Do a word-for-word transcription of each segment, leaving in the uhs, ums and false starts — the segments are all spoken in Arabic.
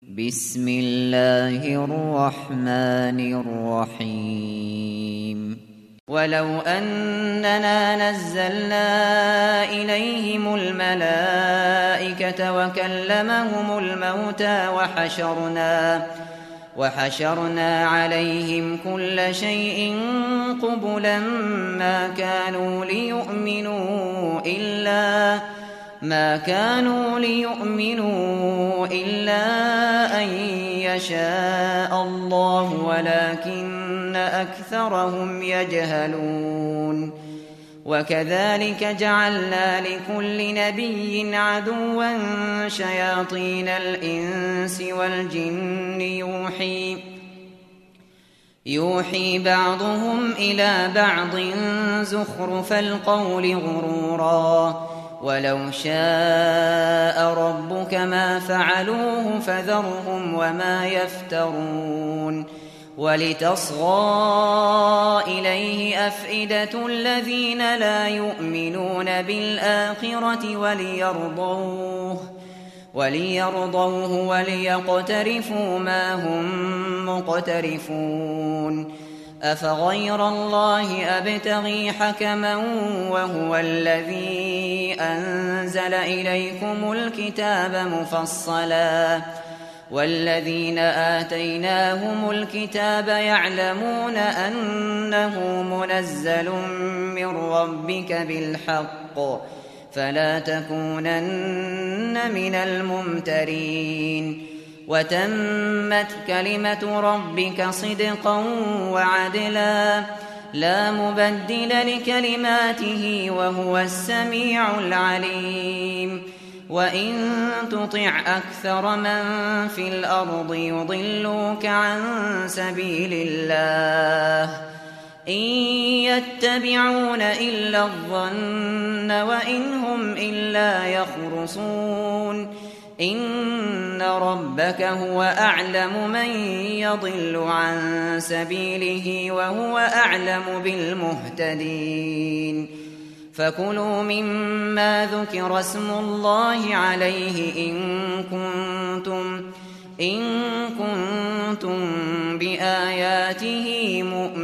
بسم الله الرحمن الرحيم ولو أننا نزلنا إليهم الملائكة وكلمهم الموتى وحشرنا وحشرنا عليهم كل شيء قبلا ما كانوا ليؤمنوا إلا ما كانوا ليؤمنوا إلا أن يشاء الله ولكن أكثرهم يجهلون وكذلك جعلنا لكل نبي عدوا شياطين الإنس والجن يوحي يوحي بعضهم إلى بعض زخرف القول غرورا ولو شاء ربك ما فعلوه فذرهم وما يفترون ولتصغى إليه أفئدة الذين لا يؤمنون بالآخرة وليرضوه وليرضوه وليقترفوا ما هم مقترفون أفغير الله أبتغي حكما وهو الذي أنزل إليكم الكتاب مفصلا والذين آتيناهم الكتاب يعلمون أنه منزل من ربك بالحق فلا تكونن من الممترين وتمت كلمة ربك صدقا وعدلا لا مبدل لكلماته وهو السميع العليم وإن تطع أكثر من في الأرض يضلوك عن سبيل الله إن يتبعون إلا الظن وإن هم إلا يخرصون إن ربك هو أعلم من يضل عن سبيله وهو أعلم بالمهتدين فكلوا مما ذكر اسم الله عليه إن كنتم إن كنتم بآياته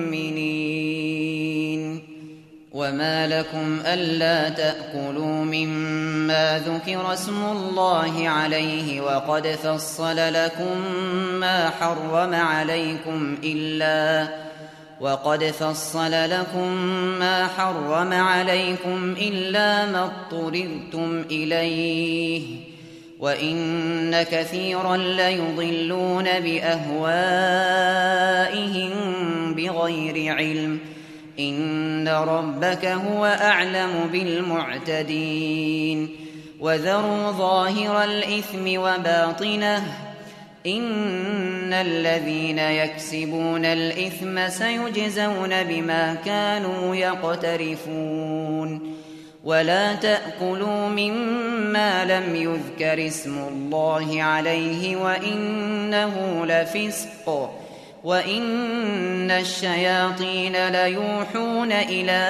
مؤمنين وما لكم ألا تأكلوا مما ذكر اسم الله عليه وقد فصل لكم ما حرم عليكم إلا وقد فصل لكم ما حرم عليكم إلا ما اضطررتم إليه وإن كثيرا ليضلون بأهوائهم بغير علم إن ربك هو أعلم بالمعتدين وذروا ظاهر الإثم وباطنه إن الذين يكسبون الإثم سيجزون بما كانوا يقترفون ولا تأكلوا مما لم يذكر اسم الله عليه وإنه لفسق وإن الشياطين ليوحون إلى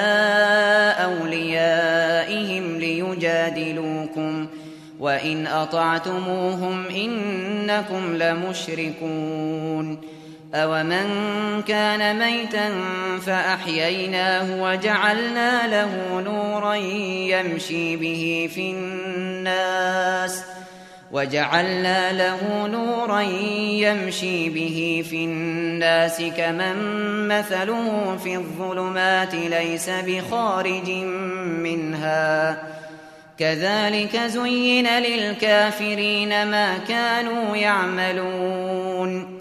أوليائهم ليجادلوكم وإن أطعتموهم إنكم لمشركون أومن كان ميتا فأحييناه وجعلنا له نورا يمشي به في الناس وجعلنا له نورا يمشي به في الناس كمن مثله في الظلمات ليس بخارج منها كذلك زين للكافرين ما كانوا يعملون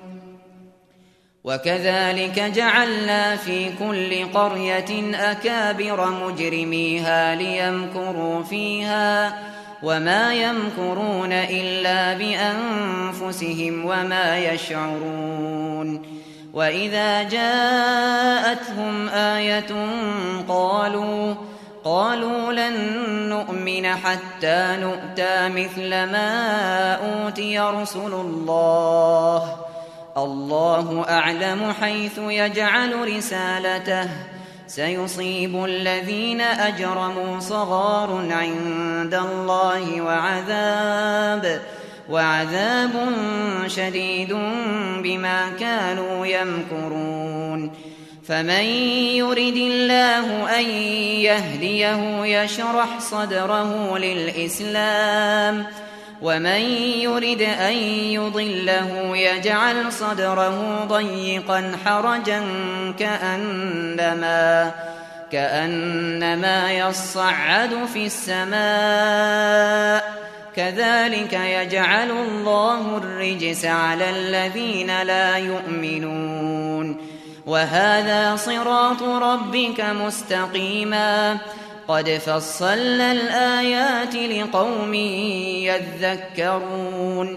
وكذلك جعلنا في كل قرية أكابر مجرميها ليمكروا فيها وما يمكرون إلا بأنفسهم وما يشعرون وإذا جاءتهم آية قالوا قالوا لن نؤمن حتى نؤتى مثل ما أوتي رسل الله الله أعلم حيث يجعل رسالته سيصيب الذين أجرموا صغار عند الله وعذاب وعذاب شديد بما كانوا يمكرون فمن يرد الله أن يهديه يشرح صدره للإسلام ومن يرد أن يضله يجعل صدره ضيقا حرجا كأنما, كأنما يصعد في السماء كذلك يجعل الله الرجس على الذين لا يؤمنون وهذا صراط ربك مستقيما قد فصلنا الآيات لقوم يذكرون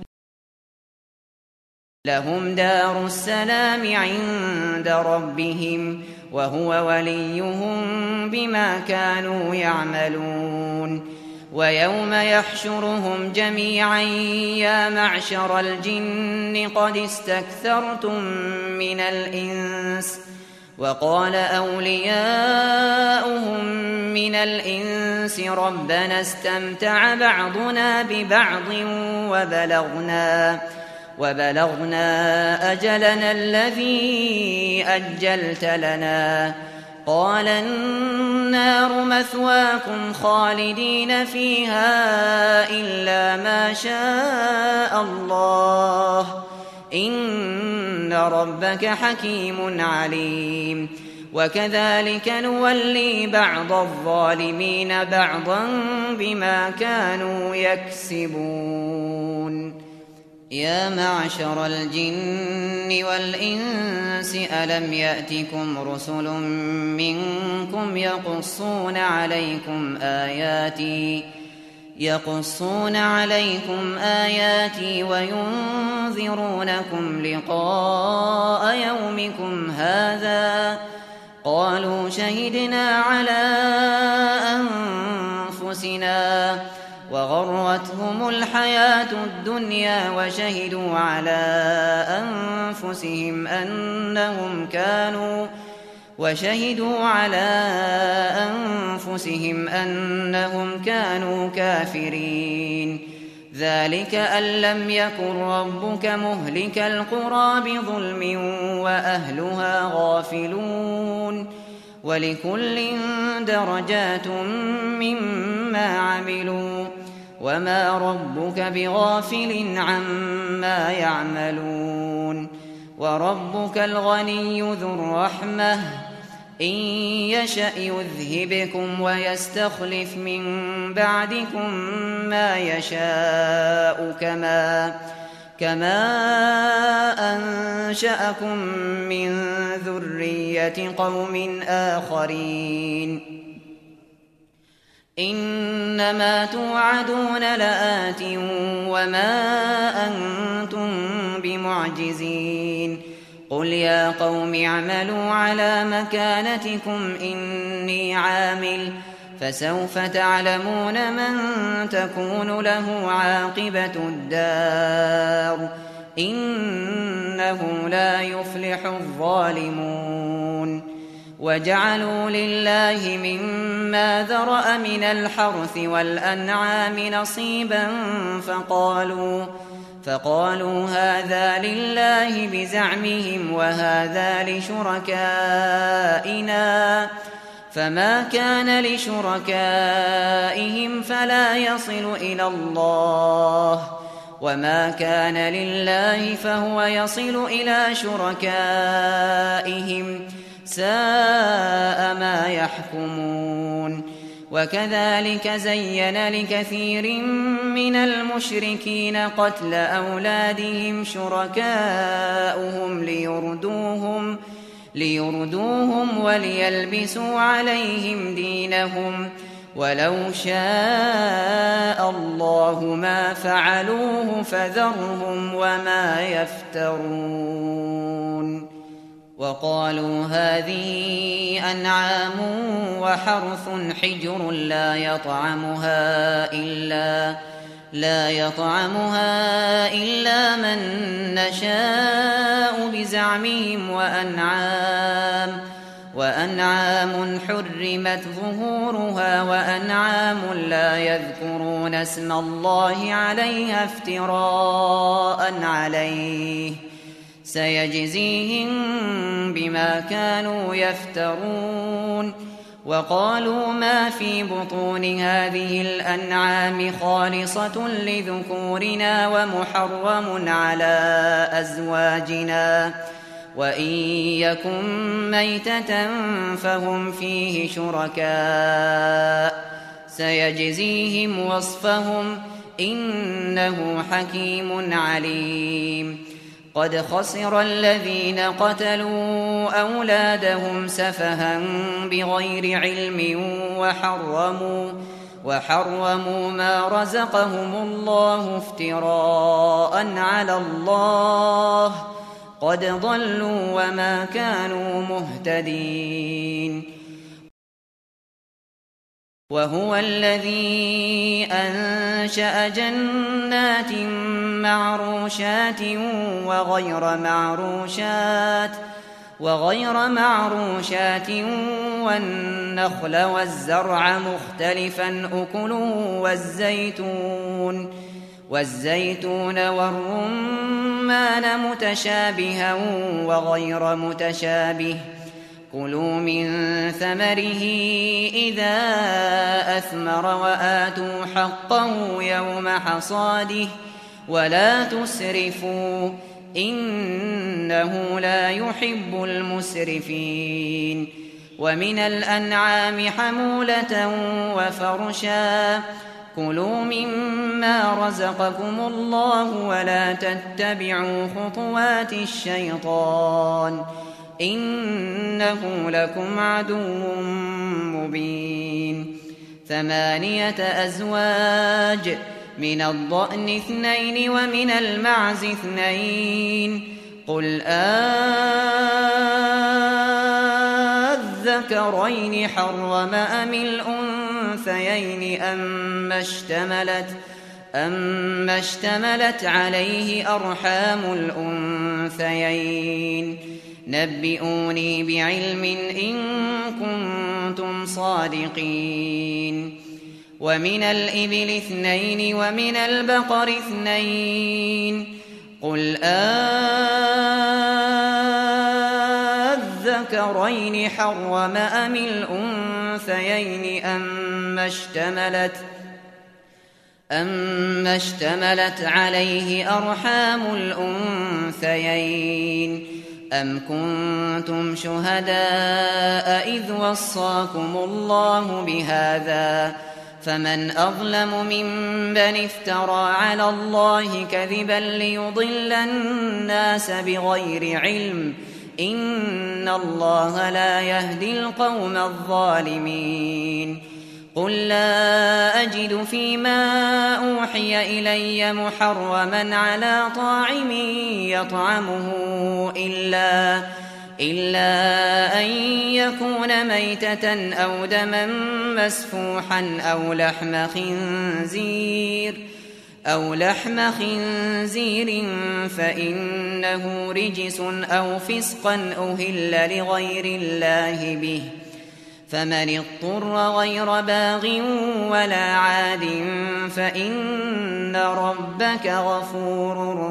لهم دار السلام عند ربهم وهو وليهم بما كانوا يعملون ويوم يحشرهم جميعا يا معشر الجن قد استكثرتم من الإنس وقال أولياؤهم من الإنس ربنا استمتع بعضنا ببعض وبلغنا, وبلغنا أجلنا الذي أجلت لنا قال النار مثواكم خالدين فيها إلا ما شاء الله إن ربك حكيم عليم وكذلك نولي بعض الظالمين بعضا بما كانوا يكسبون يا معشر الجن والإنس ألم يأتكم رسل منكم يقصون عليكم آياتي يقصون عليكم آياتي وينذرونكم لقاء يومكم هذا قالوا شهدنا على أنفسنا وغرتهم الحياة الدنيا وشهدوا على أنفسهم أنهم كانوا وشهدوا على أنفسهم أنهم كانوا كافرين ذلك أن لم يكن ربك مهلك القرى بظلم وأهلها غافلون ولكل درجات مما عملوا وما ربك بغافل عما يعملون وربك الغني ذو الرحمة إن يشأ يذهبكم ويستخلف من بعدكم ما يشاء كما كما أنشأكم من ذرية قوم آخرين إنما توعدون لآت وما أنتم بمعجزين قل يا قوم اعملوا على مكانتكم إني عامل فسوف تعلمون من تكون له عاقبة الدار إنه لا يفلح الظالمون وجعلوا لله مما ذرأ من الحرث والأنعام نصيبا فقالوا فقالوا هذا لله بزعمهم وهذا لشركائنا فما كان لشركائهم فلا يصل إلى الله وما كان لله فهو يصل إلى شركائهم ساء ما يحكمون وكذلك زين لكثير من المشركين قتل أولادهم شركاؤهم ليردوهم ليردوهم وليلبسوا عليهم دينهم ولو شاء الله ما فعلوه فذرهم وما يفترون وقالوا هذه أنعام وحرث حجر لا يطعمها إلا لا يطعمها إلا من نشاء بزعمهم وأنعام وأنعام حرمت ظهورها وأنعام لا يذكرون اسم الله عليها افتراء عليه سيجزيهم بما كانوا يفترون. وقالوا ما في بطون هذه الأنعام خالصة لذكورنا ومحرم على أزواجنا وإن يكن ميتة فهم فيه شركاء سيجزيهم وصفهم إنه حكيم عليم. قد خسر الذين قتلوا أولادهم سفها بغير علم وحرموا, وحرموا ما رزقهم الله افتراء على الله قد ضلوا وما كانوا مهتدين. وهو الذي أنشأ جنات معروشات وغير معروشات وغير معروشات والنخل والزرع مختلفا أكله والزيتون والزيتون والرمان متشابها وغير متشابه كلوا من ثمره إذا أثمر وآتوا حقه يوم حصاده ولا تسرفوا إنه لا يحب المسرفين. ومن الأنعام حمولة وفرشا كلوا مما رزقكم الله ولا تتبعوا خطوات الشيطان إنه لكم عدو مبين. ثمانية أزواج من الضأن اثنين ومن المعز اثنين قل أذكرين حرم أم الأنثيين أما اشتملت, أما اشتملت عليه أرحام الأنثيين نبئوني بعلم إن كنتم صادقين. ومن الإبل اثنين ومن البقر اثنين قل أذكرين حرم أم الأنثيين أما اشتملت, أما اشتملت عليه أرحام الأنثيين أم كنتم شهداء إذ وصاكم الله بهذا فمن أظلم ممن افترى على الله كذبا ليضل الناس بغير علم إن الله لا يهدي القوم الظالمين. قل لا أجد فيما أوحي إلي محرما على طاعم يطعمه إلا, إلا أن يكون ميتة أو دما مسفوحا أو لحم خنزير أو لحم خنزير فإنه رجس أو فسقا أهل لغير الله به فمن اضطر غير باغ ولا عاد فإن ربك غفور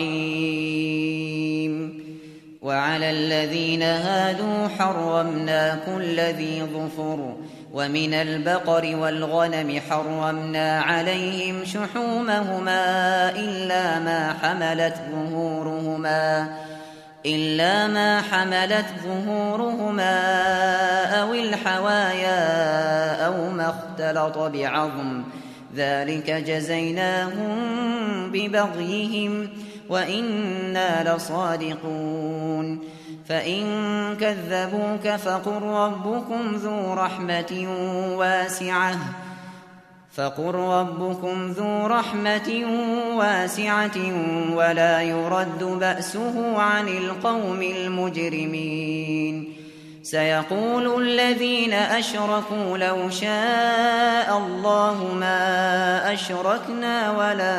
رحيم. وعلى الذين هادوا حرمنا كل ذي ظفر ومن البقر والغنم حرمنا عليهم شحومهما إلا ما حملت ظهورهما إلا ما حملت ظهورهما أو الحوايا أو ما اختلط بعظم ذلك جزيناهم ببغيهم وإنا لصادقون. فإن كذبوك فقل ربكم ذو رحمة واسعة فقل ربكم ذو رحمة واسعة ولا يرد بأسه عن القوم المجرمين. سيقول الذين أشركوا لو شاء الله ما أشركنا ولا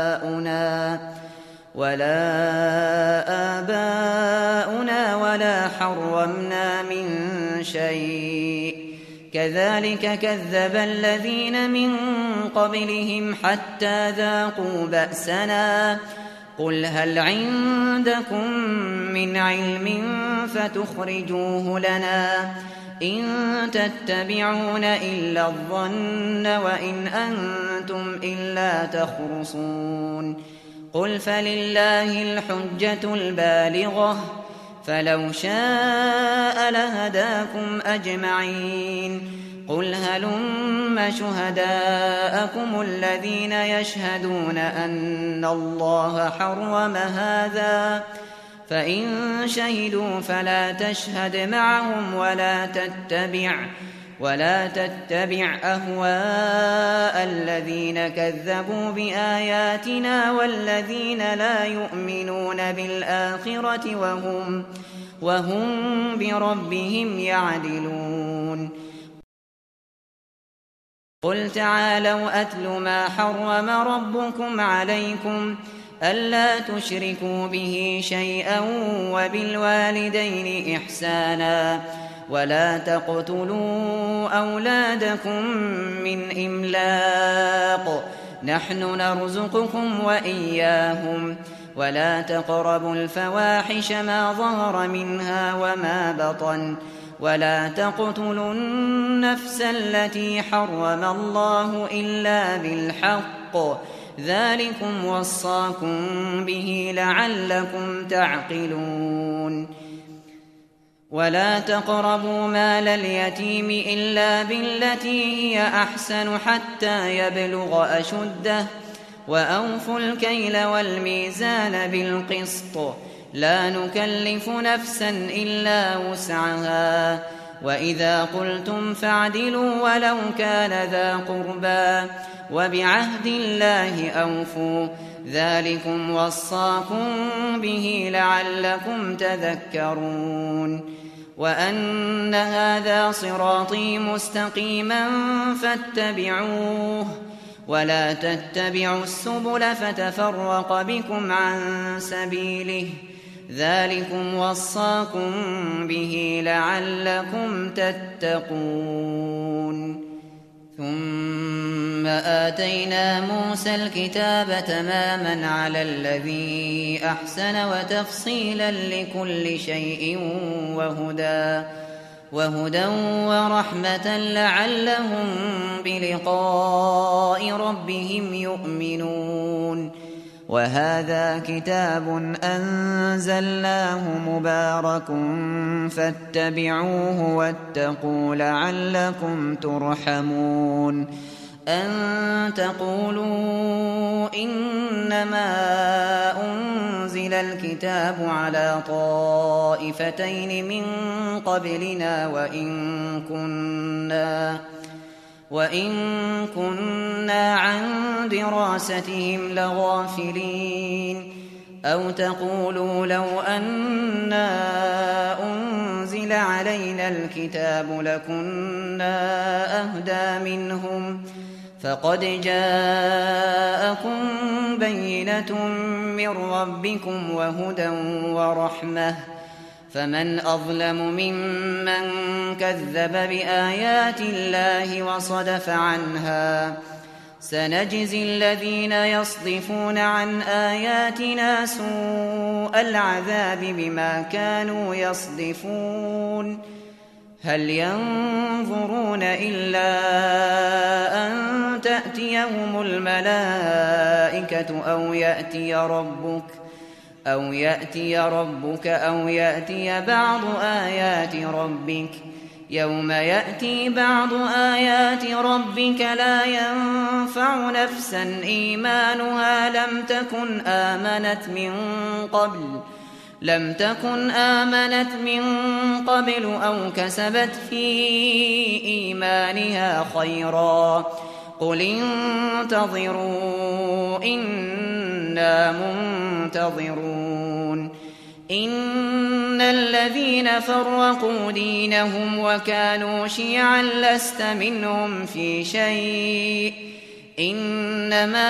آباؤنا ولا آباؤنا ولا حرمنا من شيء كذلك كذب الذين من قبلهم حتى ذاقوا بأسنا قل هل عندكم من علم فتخرجوه لنا إن تتبعون إلا الظن وإن أنتم إلا تخرصون قل فلله الحجة البالغة فلو شاء لهداكم أجمعين قل هلم شهداءكم الذين يشهدون أن الله حرم هذا فإن شهدوا فلا تشهد معهم ولا تتبع ولا تتبع أهواء الذين كذبوا بآياتنا والذين لا يؤمنون بالآخرة وهم وهم بربهم يعدلون قل تعالوا أتل ما حرم ربكم عليكم ألا تشركوا به شيئا وبالوالدين إحسانا ولا تقتلوا أولادكم من إملاق نحن نرزقكم وإياهم ولا تقربوا الفواحش ما ظهر منها وما بطن ولا تقتلوا النفس التي حرم الله إلا بالحق ذلكم وصاكم به لعلكم تعقلون ولا تقربوا مال اليتيم إلا بالتي هي أحسن حتى يبلغ أشده وأوفوا الكيل والميزان بالقسط لا نكلف نفسا إلا وسعها وإذا قلتم فاعدلوا ولو كان ذا قربى وبعهد الله أوفوا ذلكم وصاكم به لعلكم تذكرون وأن هذا صراطي مستقيما فاتبعوه ولا تتبعوا السبل فتفرق بكم عن سبيله ذلكم وصاكم به لعلكم تتقون ثم آتينا موسى الكتاب تماما على الذي أحسن وتفصيلا لكل شيء وهدى وهدى ورحمة لعلهم بلقاء ربهم يؤمنون وهذا كتاب أنزلناه مبارك فاتبعوه واتقوا لعلكم ترحمون أن تقولوا إنما أنزل الكتاب على طائفتين من قبلنا وإن كنا وإن كنا عن دراستهم لغافلين أو تقولوا لو أنا أنزل علينا الكتاب لكنا أهدى منهم فقد جاءكم بينة من ربكم وهدى ورحمة فمن أظلم ممن كذب بآيات الله وصدف عنها سنجزي الذين يصدفون عن آياتنا سوء العذاب بما كانوا يصدفون هل ينظرون إلا أن تأتيهم الملائكة أو يأتي ربك أو يأتي ربك أو يأتي بعض آيات ربك يوم يأتي بعض آيات ربك لا ينفع نفسا إيمانها لم تكن آمنت من قبل لم تكن آمنت من قبل أو كسبت في إيمانها خيرا قل انتظروا إنا منتظرون إن الذين فرقوا دينهم وكانوا شيعا لست منهم في شيء إنما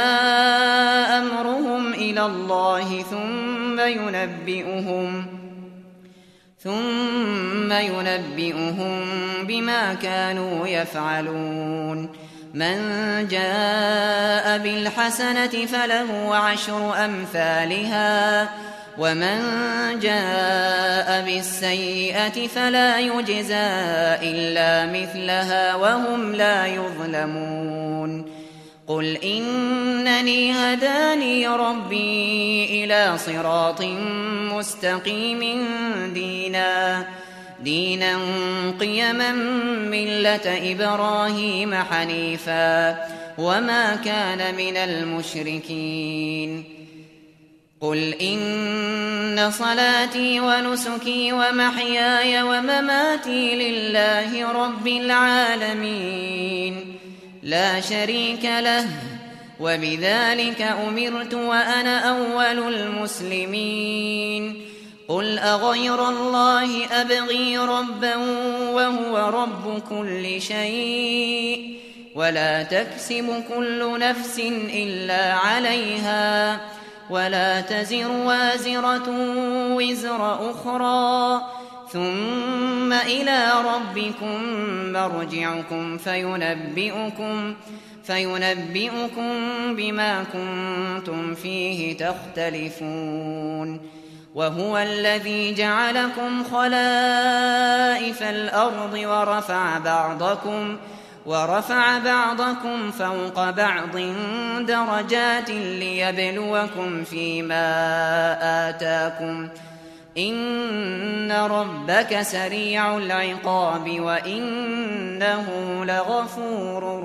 أمرهم إلى الله ثم ينبئهم ثم ينبئهم بما كانوا يفعلون. من جاء بالحسنة فله عشر أمثالها ومن جاء بالسيئة فلا يجزى إلا مثلها وهم لا يظلمون. قل إنني هداني ربي إلى صراط مستقيم دينا دينا قيما ملة إبراهيم حنيفا وما كان من المشركين. قل إن صلاتي ونسكي ومحياي ومماتي لله رب العالمين لا شريك له وبذلك أمرت وأنا أول المسلمين. قل أغير الله أبغي ربا وهو رب كل شيء ولا تكسب كل نفس إلا عليها ولا تزر وازرة وزر أخرى ثم إلى ربكم مرجعكم فينبئكم فينبئكم بما كنتم فيه تختلفون. وهو الذي جعلكم خلائف الأرض ورفع بعضكم ورفع بعضكم فوق بعض درجات ليبلوكم فيما آتاكم إن ربك سريع العقاب وإنه لغفور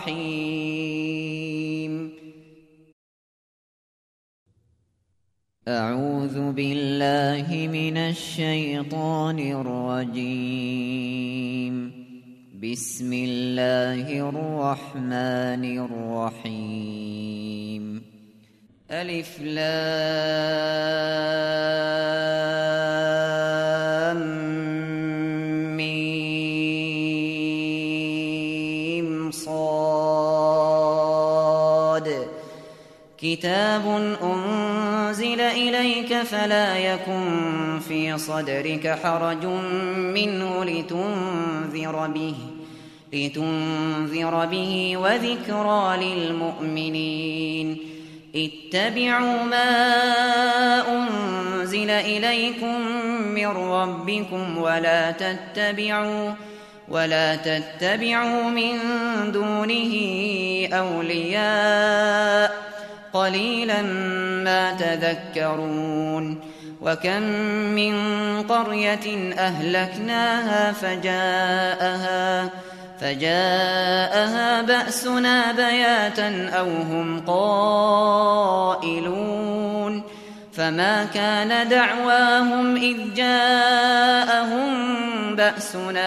رحيم. أعوذ بالله من الشيطان الرجيم. بسم الله الرحمن الرحيم. ألف لام ميم صاد. كتاب أنزل إليك فلا يكن في صدرك حرج منه لتنذر به لتنذر به وذكرى للمؤمنين. اتبعوا ما أنزل إليكم من ربكم ولا تتبعوا ولا تتبعوا من دونه أولياء قليلا ما تذكرون. وكم من قرية أهلكناها فجاءها فجاءها بأسنا بياتا أو هم قائلون. فما كان دعواهم إذ جاءهم بأسنا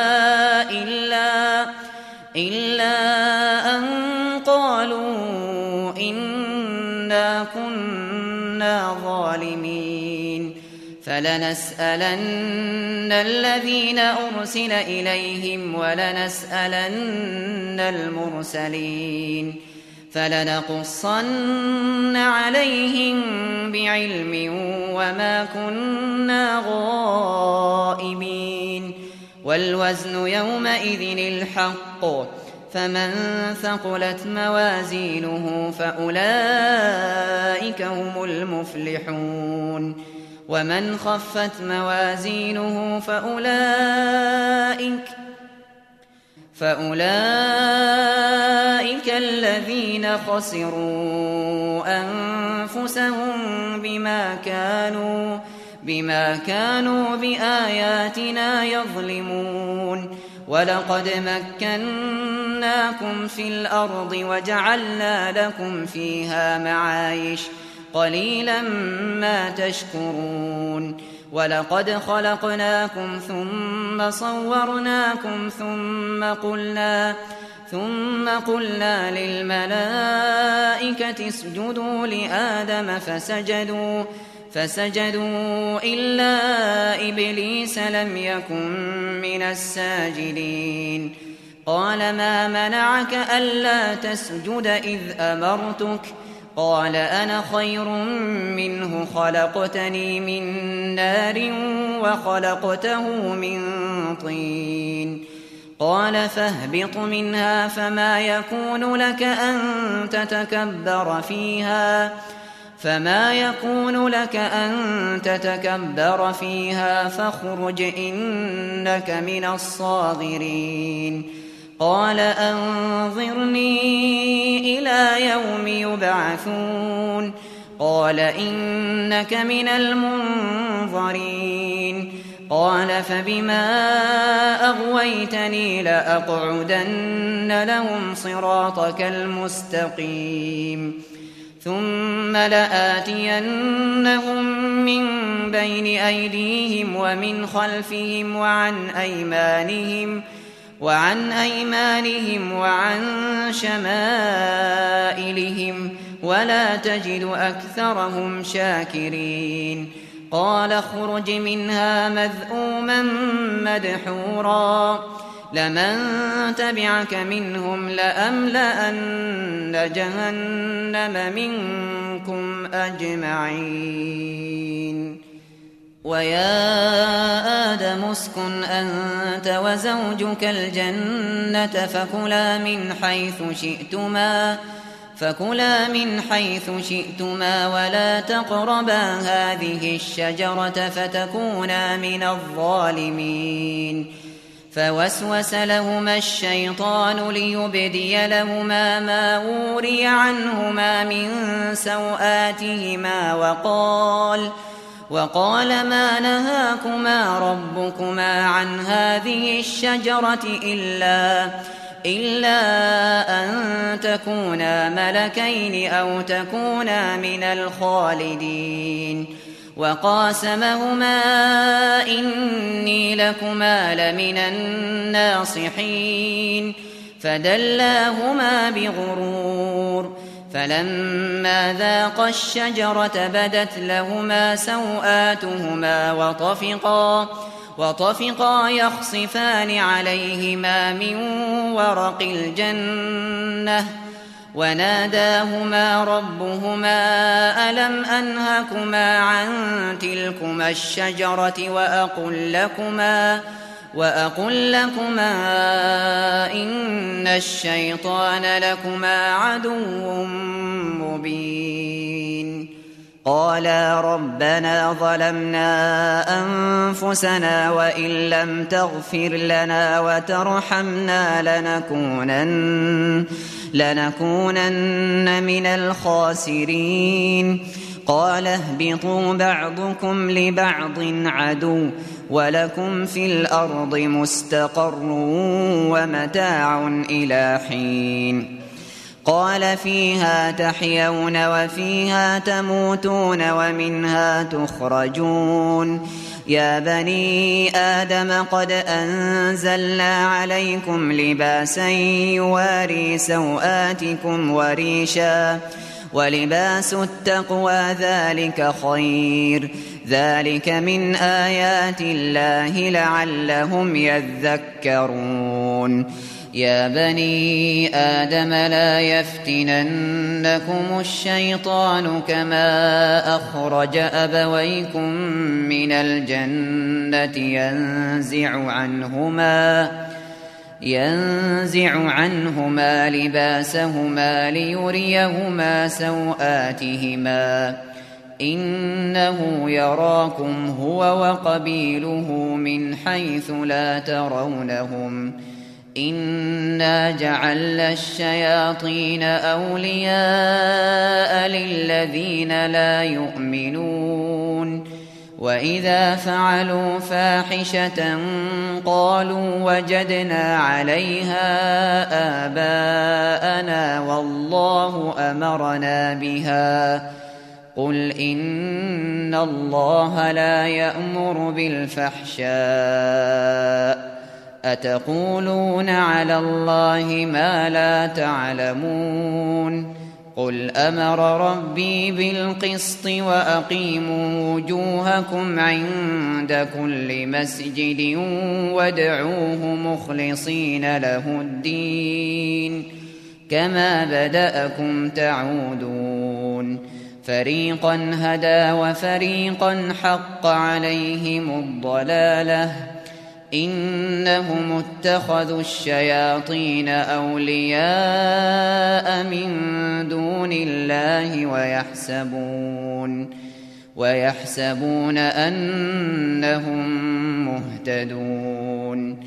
إلا إلا أن قالوا إنا كنا ظالمين. فلنسألن الذين أرسل إليهم ولنسألن المرسلين فلنقصن عليهم بعلم وما كنا غائبين. والوزن يومئذ الحق فمن ثقلت موازينه فأولئك هم المفلحون. ومن خفت موازينه فأولئك فأولئك الذين خسروا أنفسهم بما كانوا بما كانوا بآياتنا يظلمون. ولقد مكناكم في الأرض وجعلنا لكم فيها معايش قليلا ما تشكرون. ولقد خلقناكم ثم صورناكم ثم قلنا ثم قلنا للملائكة اسجدوا لآدم فسجدوا فسجدوا إلا إبليس لم يكن من الساجدين. قال ما منعك ألا تسجد إذ أمرتك قال أنا خير منه خلقتني من نار وخلقته من طين قال فاهبط منها فما يكون لك أن تتكبر فيها فما يكون لك أن تتكبر فيها فاخرج إنك من الصاغرين قال أنظرني إلى يوم يبعثون قال إنك من المنظرين قال فبما أغويتني لأقعدن لهم صراطك المستقيم ثم لآتينهم من بين أيديهم ومن خلفهم وعن أيمانهم وعن أيمانهم وعن شمائلهم ولا تجد أكثرهم شاكرين قال اخرج منها مذءوما مدحورا لمن تبعك منهم لأملأن جهنم منكم أجمعين ويا آدم اسكن أنت وزوجك الجنة فكلا من حيث شئتما فكلا من حيث شئتما ولا تقربا هذه الشجرة فتكونا من الظالمين فوسوس لهما الشيطان ليبدي لهما ما وري عنهما من سوآتهما وقال وقال ما نهاكما ربكما عن هذه الشجرة إلا إلا أن تكونا ملكين أو تكونا من الخالدين وقاسمهما إني لكما لمن الناصحين فدلاهما بغرور فلما ذاقا الشجرة بدت لهما سوآتهما وطفقا وطفقا يخصفان عليهما من ورق الجنة وناداهما ربهما ألم أنهكما عن تلكما الشجرة وأقل لكما وأقل لكما إن الشيطان لكما عدو مبين قالا ربنا ظلمنا أنفسنا وإن لم تغفر لنا وترحمنا لنكونن, لنكونن من الخاسرين قال اهبطوا بعضكم لبعض عدو ولكم في الأرض مستقر ومتاع إلى حين قال فيها تحيون وفيها تموتون ومنها تخرجون يا بني آدم قد أنزلنا عليكم لباسا يواري سوآتكم وريشا ولباس التقوى ذلك خير ذلك من آيات الله لعلهم يذكرون يا بني آدم لا يفتننكم الشيطان كما أخرج أبويكم من الجنة ينزع عنهما ينزع عنهما لباسهما ليريهما سوآتهما إنه يراكم هو وقبيله من حيث لا ترونهم إنا جعلنا الشياطين أولياء للذين لا يؤمنون وإذا فعلوا فاحشة قالوا وجدنا عليها آباءنا والله أمرنا بها قل إن الله لا يأمر بالفحشاء أتقولون على الله ما لا تعلمون قل أمر ربي بالقسط وأقيموا وجوهكم عند كل مسجد وادعوه مخلصين له الدين كما بدأكم تعودون يعلمون فريقا هدى وفريقا حق عليهم الضلالة إنهم اتخذوا الشياطين أولياء من دون الله ويحسبون ويحسبون أنهم مهتدون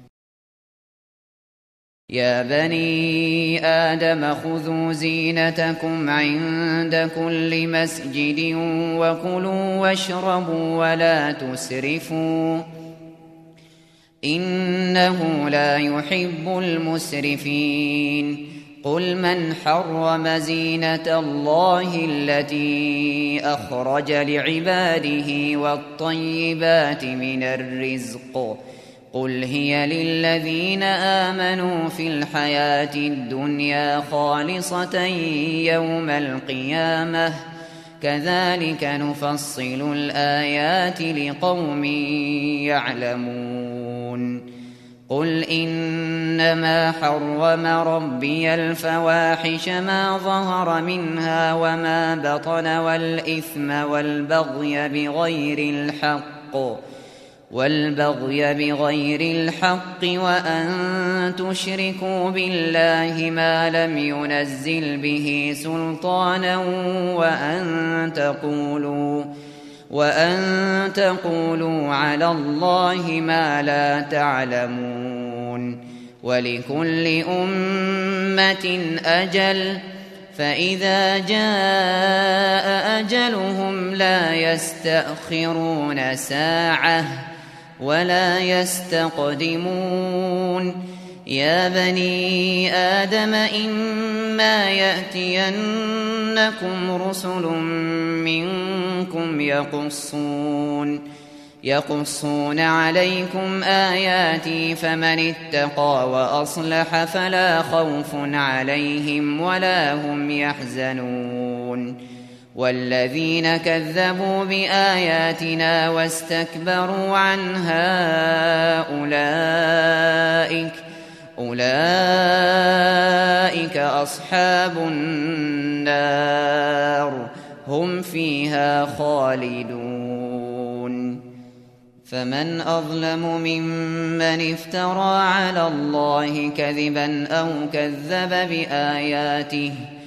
يا بني آدم خذوا زينتكم عند كل مسجد وكلوا واشربوا ولا تسرفوا إنه لا يحب المسرفين قل من حرم زينة الله التي أخرج لعباده والطيبات من الرزق قل هي للذين آمنوا في الحياة الدنيا خالصة يوم القيامة كذلك نفصل الآيات لقوم يعلمون قل إنما حرم ربي الفواحش ما ظهر منها وما بطن والإثم والبغي بغير الحق والبغي بغير الحق وأن تشركوا بالله ما لم ينزل به سلطانا وأن تقولوا وأن تقولوا على الله ما لا تعلمون ولكل أمة أجل فإذا جاء أجلهم لا يستأخرون ساعة ولا يستقدمون يا بني آدم إما يأتينكم رسل منكم يقصون يقصون عليكم آياتي فمن اتقى وأصلح فلا خوف عليهم ولا هم يحزنون والذين كذبوا بآياتنا واستكبروا عنها أولئك أولئك أصحاب النار هم فيها خالدون فمن أظلم ممن افترى على الله كذبا أو كذب بآياته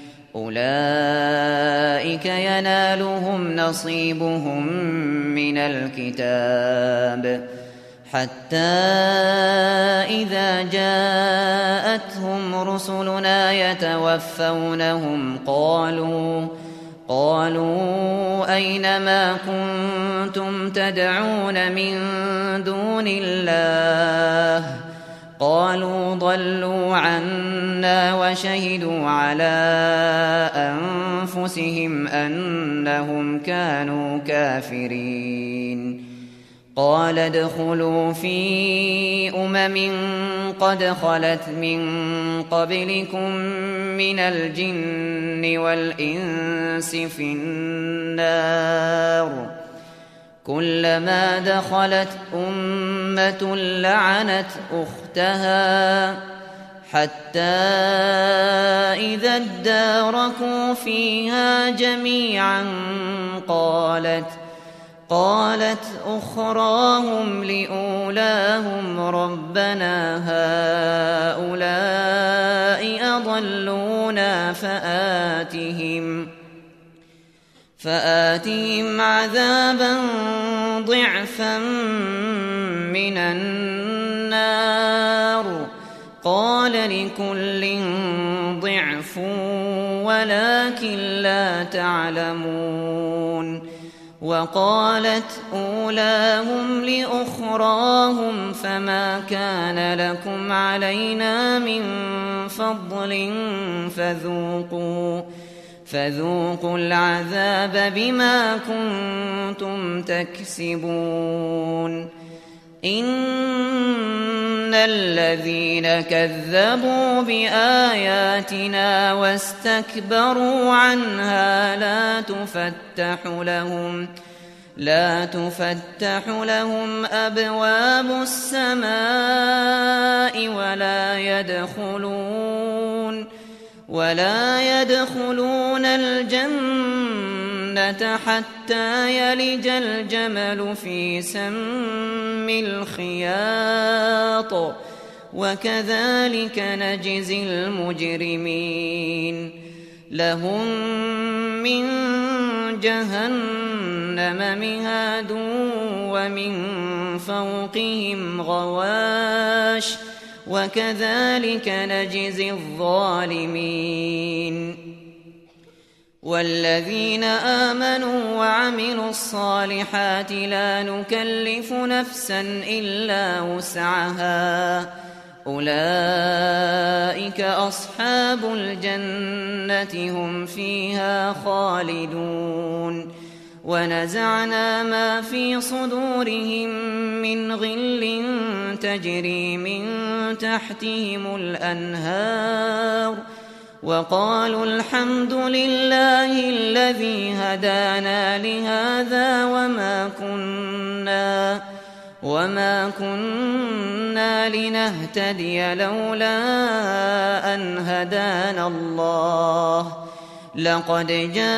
أولئك ينالهم نصيبهم من الكتاب حتى إذا جاءتهم رسلنا يتوفونهم قالوا قالوا أين ما كنتم تدعون من دون الله قالوا ضلوا عنا وشهدوا على أنفسهم أنهم كانوا كافرين قال ادخلوا في أمم قد خلت من قبلكم من الجن والإنس في النار كلما دخلت أمة لعنت أختها حتى إذا اداركوا فيها جميعا قالت قالت أخراهم لأولاهم ربنا هؤلاء أضلونا فآتهم فآتهم عذابا ضعفا من النار قال لكل ضعف ولكن لا تعلمون وقالت أولاهم لأخراهم فما كان لكم علينا من فضل فذوقوا فذوقوا العذاب بما كنتم تكسبون إن الذين كذبوا بآياتنا واستكبروا عنها لا تفتح لهم لا تفتح لهم أبواب السماء ولا يدخلون ولا يدخلون الجنة حتى يلج الجمل في سم الخياط وكذلك نجزي المجرمين لهم من جهنم مهاد ومن فوقهم غواش وكذلك نجزي الظالمين والذين آمنوا وعملوا الصالحات لا نكلف نفسا إلا وسعها أولئك أصحاب الجنة هم فيها خالدون ونزعنا ما في صدورهم من غل تجري من تحتهم الأنهار وقالوا الحمد لله الذي هدانا لهذا وما كنا وما كنا لنهتدي لولا أن هدانا الله لقد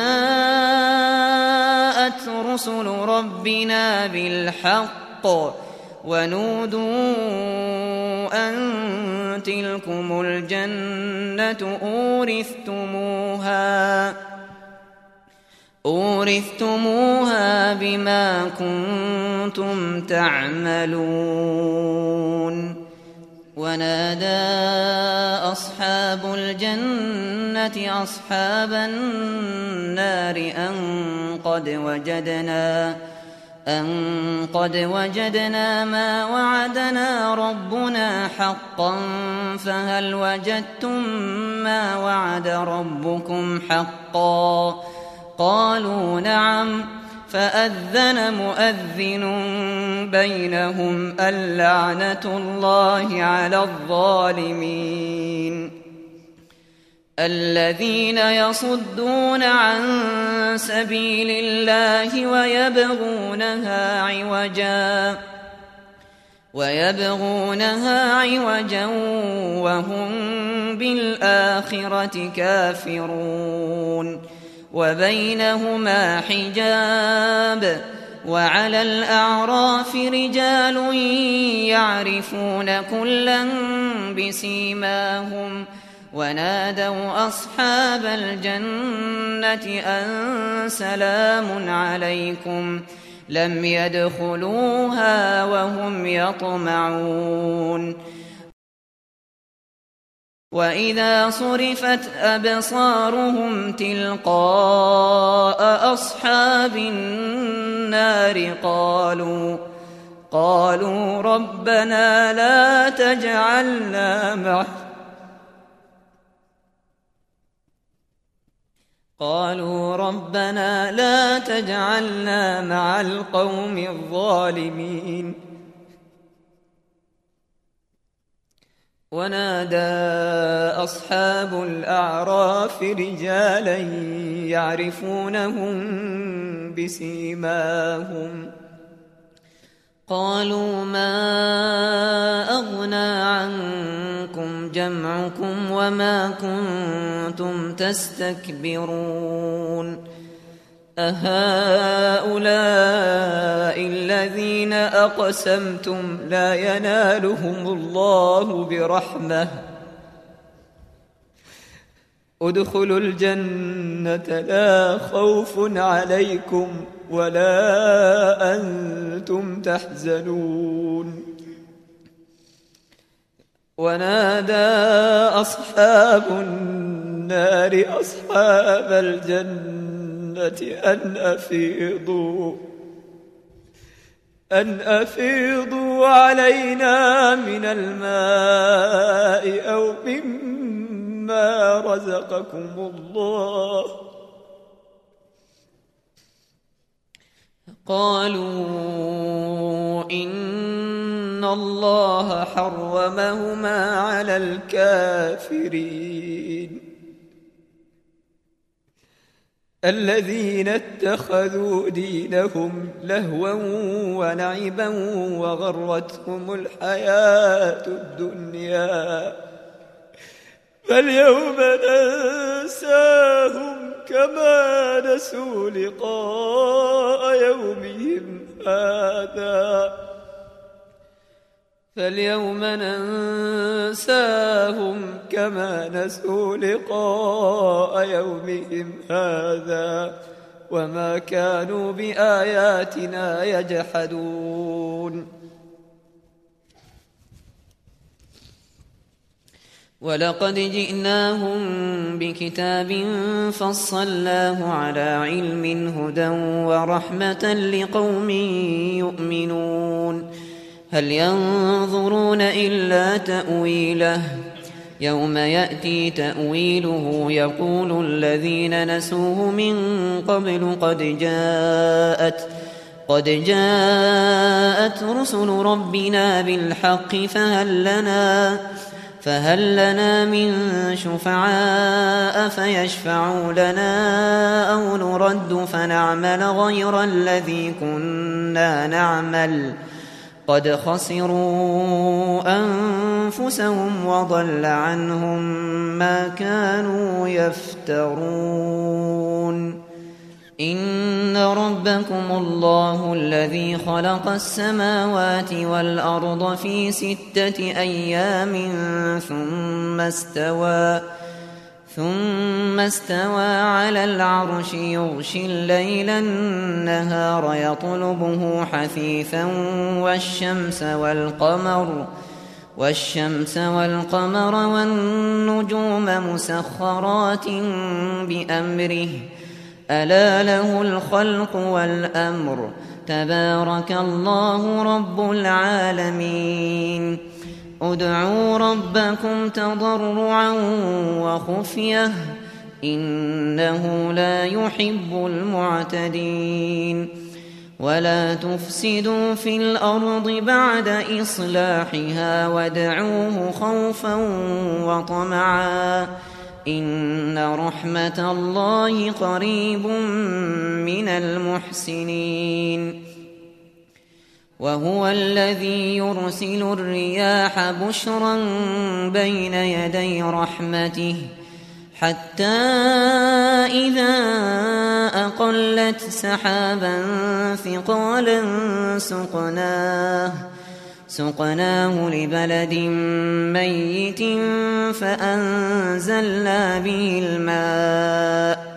جاءت رسل ربنا بالحق ونودوا أن تلكم الجنة أورثتموها أورثتموها بما كنتم تعملون ونادى أصحاب الجنة أصحاب النار أن قد وجدنا أن قد وجدنا ما وعدنا ربنا حقا فهل وجدتم ما وعد ربكم حقا قالوا نعم فأذن مؤذن بينهم اللعنة الله على الظالمين الذين يصدون عن سبيل الله ويبغونها عوجا ويبغونها عوجا وهم بالآخرة كافرون وبينهما حجاب وعلى الأعراف رجال يعرفون كلا بسيماهم ونادوا أصحاب الجنة أن سلام عليكم لم يدخلوها وهم يطمعون وإذا صرفت أبصارهم تلقاء أصحاب النار قالوا قالوا ربنا لا تجعلنا مع قالوا ربنا لا تجعلنا مع القوم الظالمين ونادى أصحاب الأعراف رجالا يعرفونهم بسيماهم قالوا ما أغنى عنكم جمعكم وما كنتم تستكبرون أهؤلاء الذين أقسمتم لا ينالهم الله برحمة ادخلوا الجنة لا خوف عليكم ولا أنتم تحزنون ونادى أصحاب النار أصحاب الجنة أن أفيضوا أن أفيضوا علينا من الماء أو مما رزقكم الله قالوا إن الله حرمهما على الكافرين الذين اتخذوا دينهم لهوا ولعبا وغرتهم الحياة الدنيا فاليوم ننساهم كما نسوا لقاء يومهم هذا فاليوم ننساهم كما نسوا لقاء يومهم هذا وما كانوا بآياتنا يجحدون ولقد جئناهم بكتاب فصلناه على علم هدى ورحمة لقوم يؤمنون هل ينظرون إلا تأويله يوم يأتي تأويله يقول الذين نسوه من قبل قد جاءت قد جاءت رسل ربنا بالحق فهل لنا فهل لنا من شفعاء فيشفعوا لنا أو نرد فنعمل غير الذي كنا نعمل قد خسروا أنفسهم وضل عنهم ما كانوا يفترون إن ربكم الله الذي خلق السماوات والأرض في ستة أيام ثم استوى ثم استوى على العرش يغشي الليل النهار يطلبه حثيثا والشمس والقمر والشمس والقمر والنجوم مسخرات بأمره ألا له الخلق والأمر تبارك الله رب العالمين ادعوا ربكم تضرعا وخفية إنه لا يحب المعتدين ولا تفسدوا في الأرض بعد إصلاحها وادعوه خوفا وطمعا إن رحمة الله قريب من المحسنين وهو الذي يرسل الرياح بشرا بين يدي رحمته حتى إذا أقلت سحابا ثقالا سقناه سقناه لبلد ميت فأنزلنا به الماء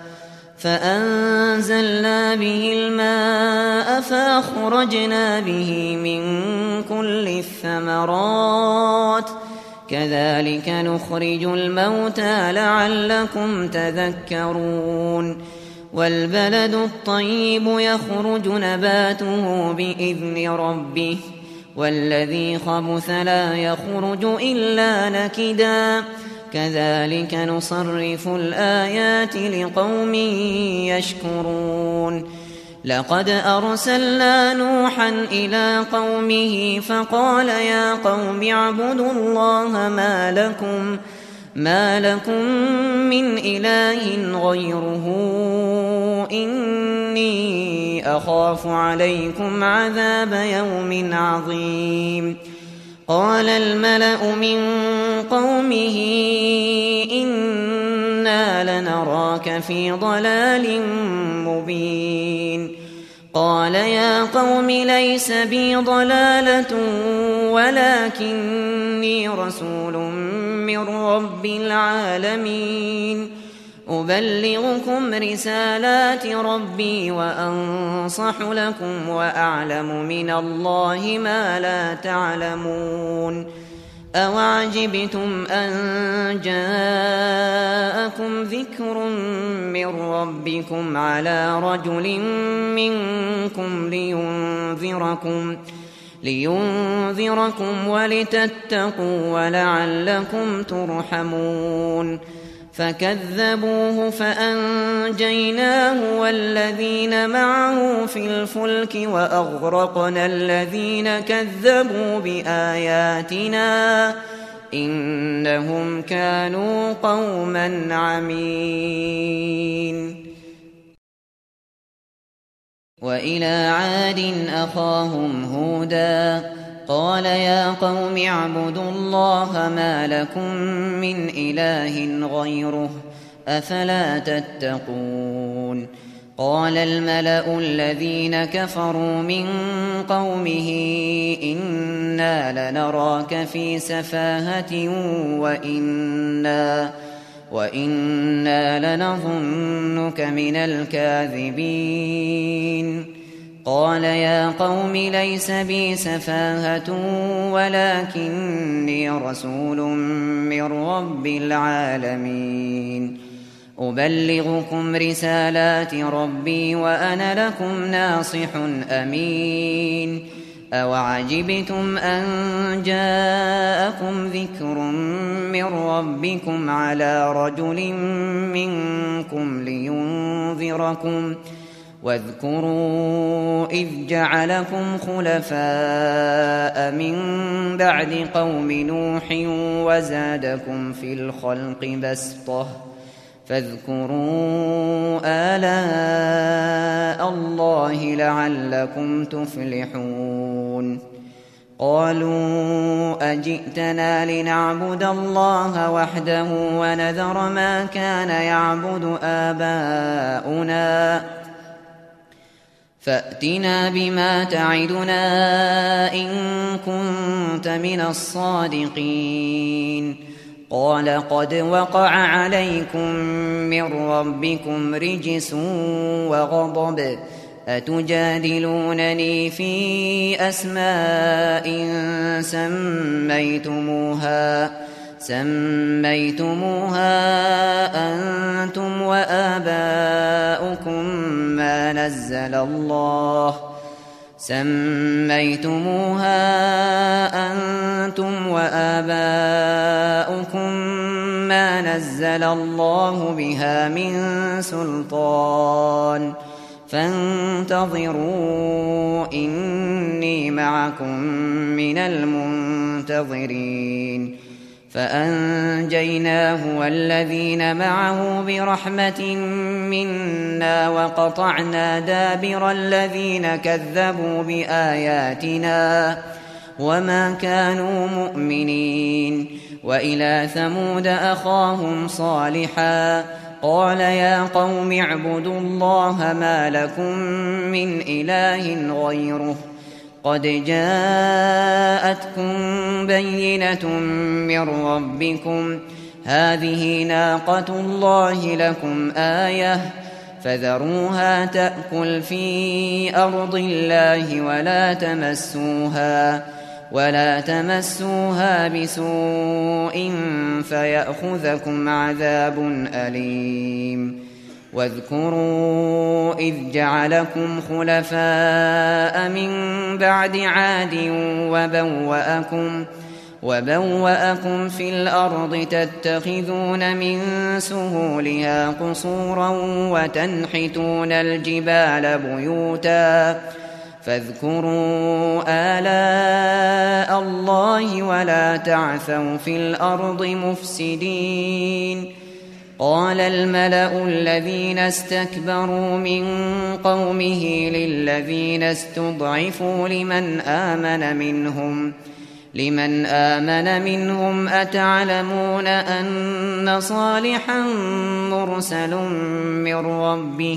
فأنزلنا به الماء فأخرجنا به من كل الثمرات كذلك نخرج الموتى لعلكم تذكرون والبلد الطيب يخرج نباته بإذن ربه والذي خبث لا يخرج إلا نكدا كذلك نصرف الآيات لقوم يشكرون لقد أرسلنا نوحا إلى قومه فقال يا قوم اعبدوا الله ما لكم ما لكم من إله غيره إني أخاف عليكم عذاب يوم عظيم قال الملأ من قومه إنا لنراك في ضلال مبين قال يا قوم ليس بي ضلالة ولكني رسول من رب العالمين أبلغكم رسالات ربي وأنصح لكم وأعلم من الله ما لا تعلمون أوعجبتم أن جاءكم ذكر من ربكم على رجل منكم لينذركم لينذركم ولتتقوا ولعلكم ترحمون فكذبوه فأنجيناه والذين معه في الفلك وأغرقنا الذين كذبوا بآياتنا إنهم كانوا قوما عمين وإلى عاد أخاهم هودا قال يا قوم اعبدوا الله ما لكم من إله غيره أفلا تتقون قال الملأ الذين كفروا من قومه إنا لنراك في سفاهة وإنا, وإنا لنظنك من الكاذبين قال يا قوم ليس بي سفاهة ولكني رسول من رب العالمين أبلغكم رسالات ربي وأنا لكم ناصح أمين أوعجبتم أن جاءكم ذكر من ربكم على رجل منكم لينذركم واذكروا إذ جعلكم خلفاء من بعد قوم نوح وزادكم في الخلق بسطة فاذكروا آلاء الله لعلكم تفلحون قالوا أجئتنا لنعبد الله وحده ونذر ما كان يعبد آباؤنا فأتنا بما تعدنا إن كنت من الصادقين قال قد وقع عليكم من ربكم رجس وغضب أتجادلونني في أسماء سميتموها سميتموها أنتم وآباؤكم ما نزل الله سميتموها أنتم وآباؤكم ما نزل الله بها من سلطان فانتظروا إني معكم من المنتظرين فأنجيناه والذين معه برحمة منا وقطعنا دابر الذين كذبوا بآياتنا وما كانوا مؤمنين وإلى ثمود أخاهم صالحا قال يا قوم اعبدوا الله ما لكم من إله غيره قد جاءتكم بينة من ربكم هذه ناقة الله لكم آية فذروها تأكل في أرض الله ولا تمسوها ولا تمسوها بسوء فيأخذكم عذاب أليم واذكروا إذ جعلكم خلفاء من بعد عاد وبوأكم, وبوأكم في الأرض تتخذون من سهولها قصورا وتنحتون الجبال بيوتا فاذكروا آلاء الله ولا تعثوا في الأرض مفسدين قال الملأ الذين استكبروا من قومه للذين استضعفوا لمن آمن منهم لمن آمن منهم أتعلمون أن صالحا مرسل من ربه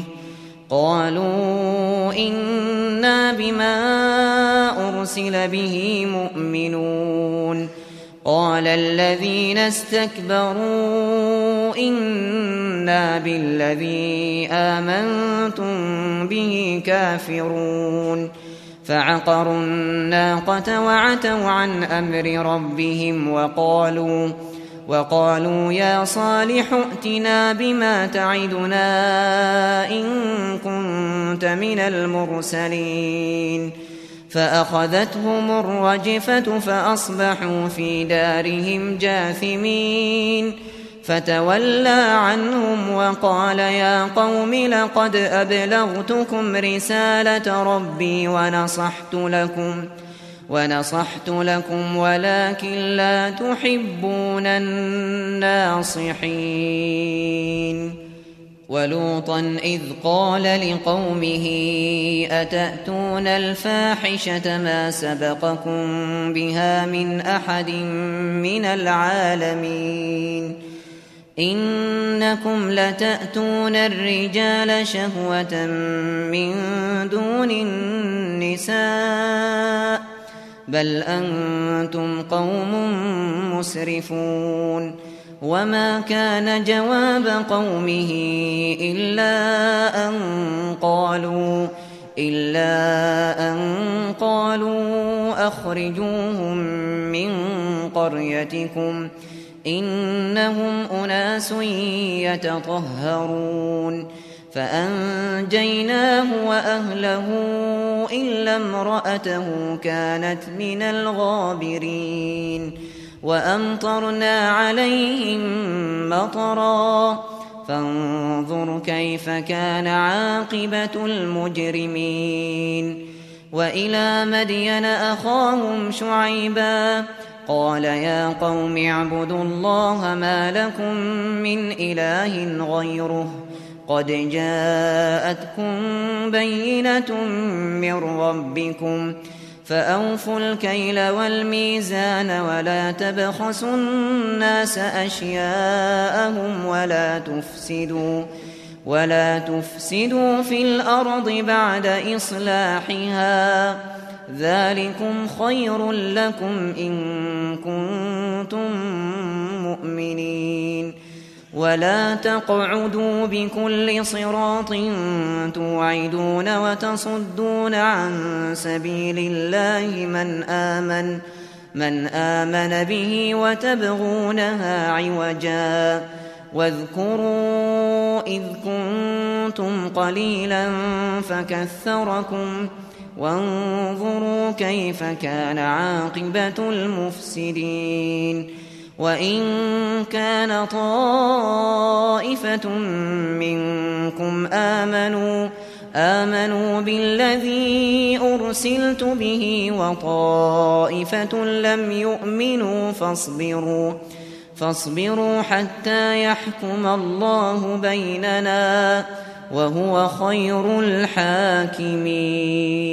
قالوا إنا بما أرسل به مؤمنون قال الذين استكبروا إنا بالذي آمنتم به كافرون فعقروا الناقة وعتوا عن أمر ربهم وقالوا وقالوا يا صالح ائتنا بما تعدنا إن كنت من المرسلين فأخذتهم الرجفة فأصبحوا في دارهم جاثمين فتولى عنهم وقال يا قوم لقد أبلغتكم رسالة ربي ونصحت لكم ونصحت لكم ولكن لا تحبون الناصحين ولوطا إذ قال لقومه أتأتون الفاحشة ما سبقكم بها من أحد من العالمين إنكم لتأتون الرجال شهوة من دون النساء بل أنتم قوم مسرفون وما كان جواب قومه إلا أن قالوا إلا أن قالوا أخرجوهم من قريتكم إنهم أناس يتطهرون فأنجيناه وأهله إلا امرأته كانت من الغابرين وأمطرنا عليهم مطرا فانظر كيف كان عاقبة المجرمين وإلى مدين أخاهم شعيبا قال يا قوم اعبدوا الله ما لكم من إله غيره قد جاءتكم بينة من ربكم فأوفوا الكيل والميزان ولا تبخسوا الناس أشياءهم ولا تفسدوا ولا تفسدوا في الأرض بعد إصلاحها ذلكم خير لكم إن كنتم مؤمنين ولا تقعدوا بكل صراط توعدون وتصدون عن سبيل الله من آمن من آمن به وتبغونها عوجا واذكروا إذ كنتم قليلا فكثركم وانظروا كيف كان عاقبة المفسدين وإن كان طائفة منكم آمنوا آمنوا بالذي أرسلت به وطائفة لم يؤمنوا فاصبروا فاصبروا حتى يحكم الله بيننا وهو خير الحاكمين